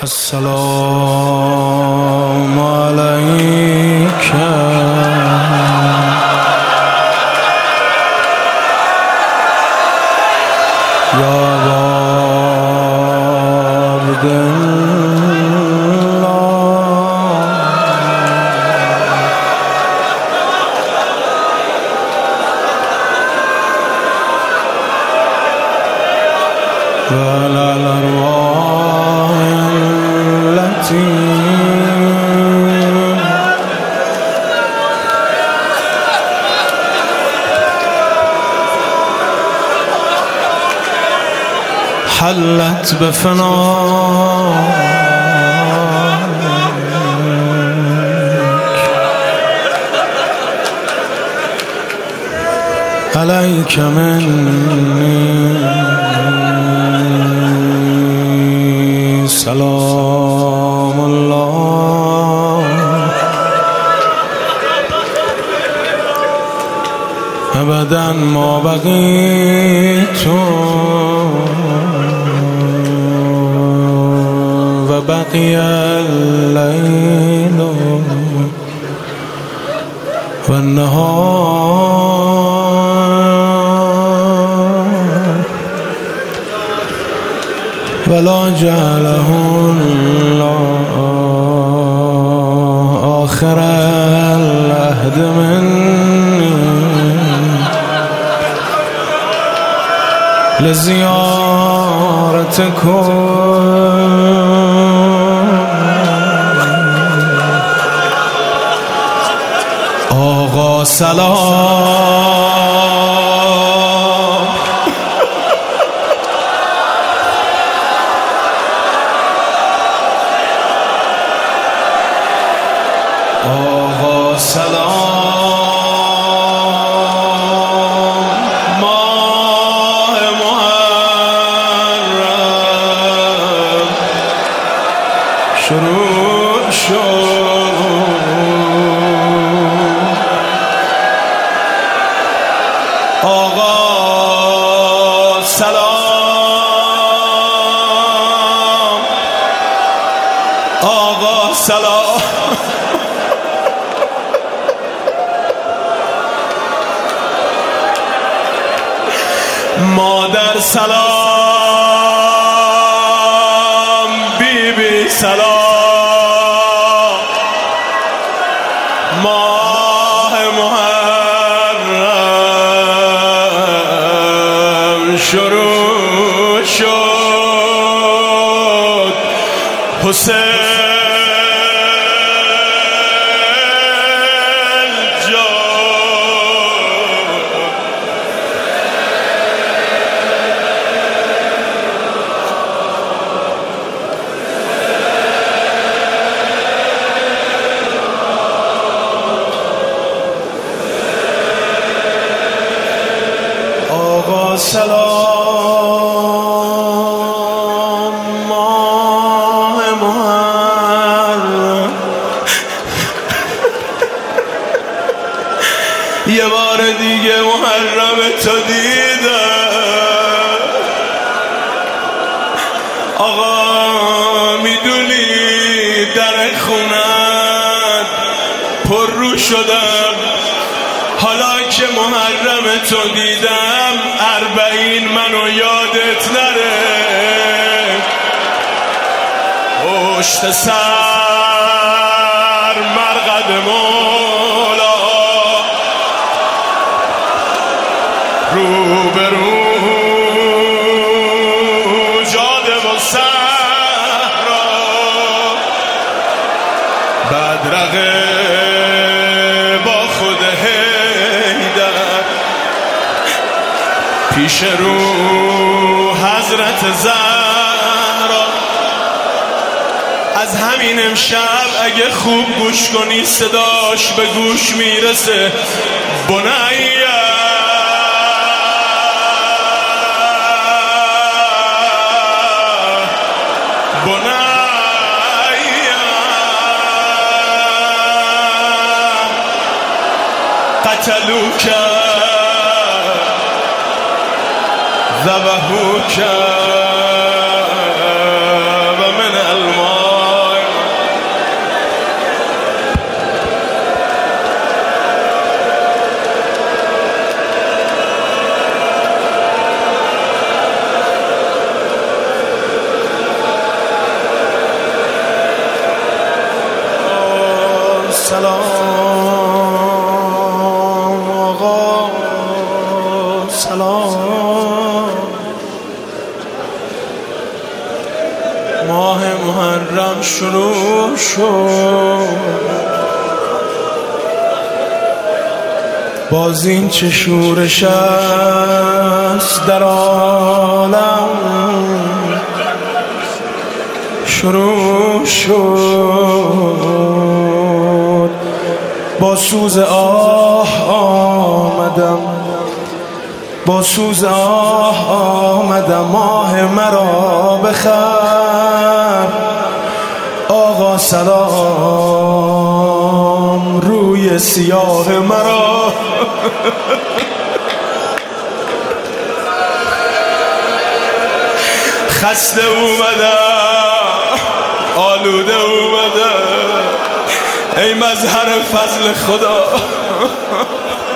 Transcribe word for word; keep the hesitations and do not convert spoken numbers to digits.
السلام عليك يا عبد الله وعلى الأرواح التي حلت بفنائك عليك مني سلام الله ابدا ما بقيت و بقي الليل و النهار ولا جعله الله آخر العهد مني لزيارتكم آقا سلام آقا سلام ماه محرم شروع شد آقا سلام آقا سلام مادر سلام بی بی سلام ماه محرم شروع شد حسین سلام ماه محرم یه بار دیگه محرم تو دیدم آقا میدونی در خونت پر رو شدم حالا که محرم تو دیدم اربعین منو یادت نره پشت سر مرقد مولا رو به رو جاده و صحرا بدرقه با خود حیدر پیش رو حضرت زهرا از همین امشب اگه خوب گوش کنی صداش به گوش میرسه بنیه قتلوك ذبحوك ومن الماء ماه محرم شروع شد. باز این چه شورش است در عالم شروع شد. با سوز آه آمدم، با سوز آه آمدم، ماه مرا بخر. آقا سلام روی سیاه مرا. خسته اومدم، آلوده اومدم، ای مظهر فضل خدا.